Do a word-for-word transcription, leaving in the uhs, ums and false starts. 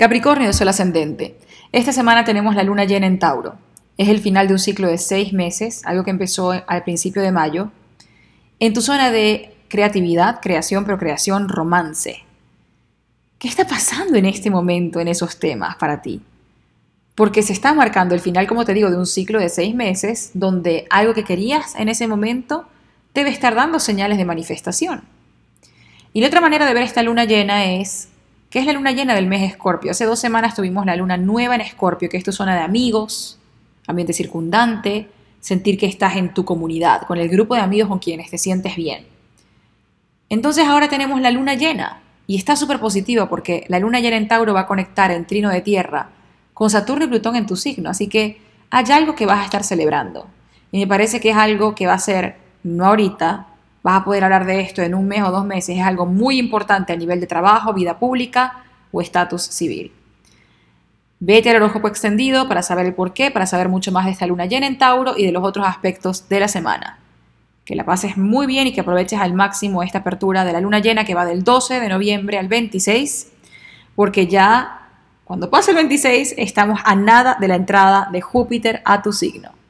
Capricornio, Sol ascendente. Esta semana tenemos la luna llena en Tauro. Es el final de un ciclo de seis meses, algo que empezó al principio de mayo, en tu zona de creatividad, creación, procreación, romance. ¿Qué está pasando en este momento en esos temas para ti? Porque se está marcando el final, como te digo, de un ciclo de seis meses, donde algo que querías en ese momento debe estar dando señales de manifestación. Y la otra manera de ver esta luna llena es que es la luna llena del mes Escorpio. Hace dos semanas tuvimos la luna nueva en Escorpio, que es tu zona de amigos, ambiente circundante, sentir que estás en tu comunidad, con el grupo de amigos con quienes te sientes bien. Entonces ahora tenemos la luna llena y está súper positiva porque la luna llena en Tauro va a conectar en trino de tierra con Saturno y Plutón en tu signo, así que hay algo que vas a estar celebrando. Y me parece que es algo que va a ser, no ahorita, vas a poder hablar de esto en un mes o dos meses, es algo muy importante a nivel de trabajo, vida pública o estatus civil. Vete al horóscopo extendido para saber el porqué, para saber mucho más de esta luna llena en Tauro y de los otros aspectos de la semana. Que la pases muy bien y que aproveches al máximo esta apertura de la luna llena que va del doce de noviembre al veintiséis, porque ya cuando pase el veintiséis estamos a nada de la entrada de Júpiter a tu signo.